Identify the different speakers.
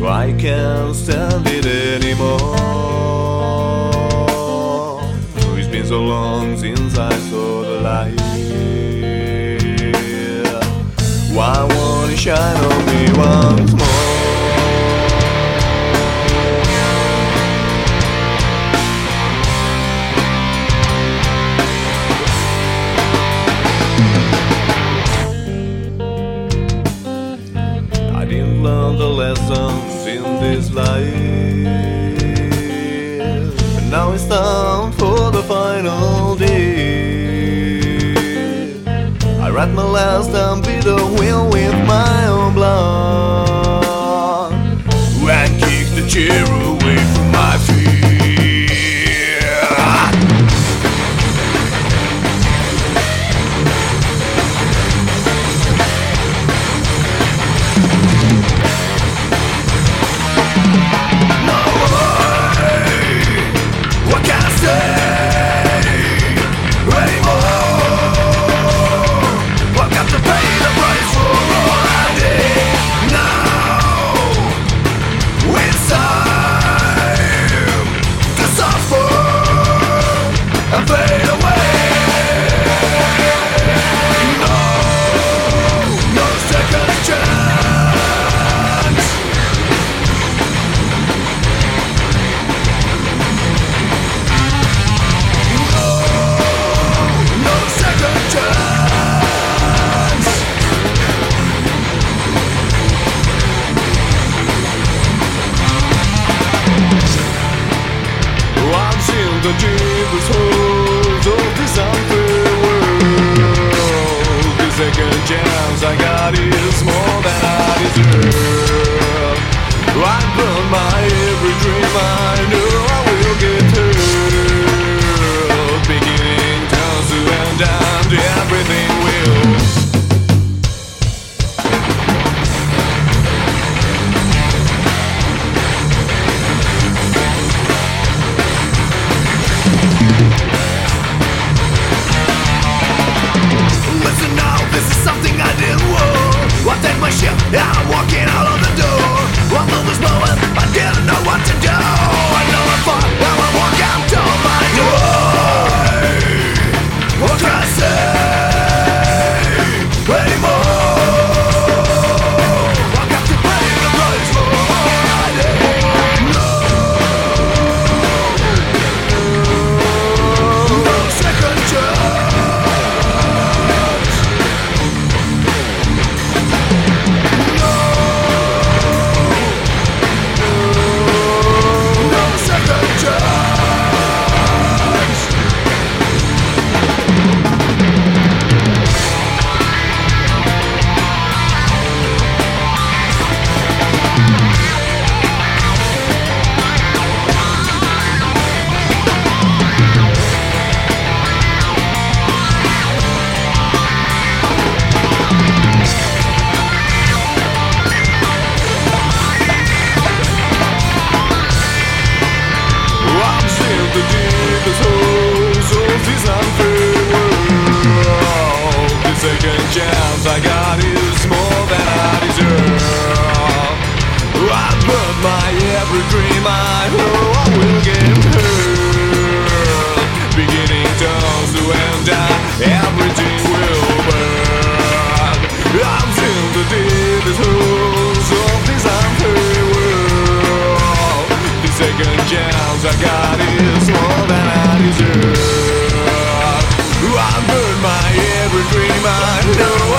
Speaker 1: I can't stand it anymore. It's been so long since I saw the light. Why won't it shine on me once more? I didn't learn the lessons in this life, but now it's time for the final day. I write my last and beat the wheel with my own blood, and kick the chair away from my feet. The deepest holes of this unfair world. The second chance I got is more than I deserve. I burned my every dream, I know I will get hurt. Beginning turns to end and everything will. I take my ship, I'm walking out of the door. One move was blowing, I didn't know what to do. I know I fought, now I walk out to my door. What can I say anymore? I got to pay the price for all I did. No second chance. The deepest holes of this unfair world. The second chance I got is more than I deserve. I burned my every dream, I know I will get hurt. Beginning turns to end and everything will burn. I'm still the deepest holes of this unfair world. The second chance I got is more than I deserve. I burned my every dream, I know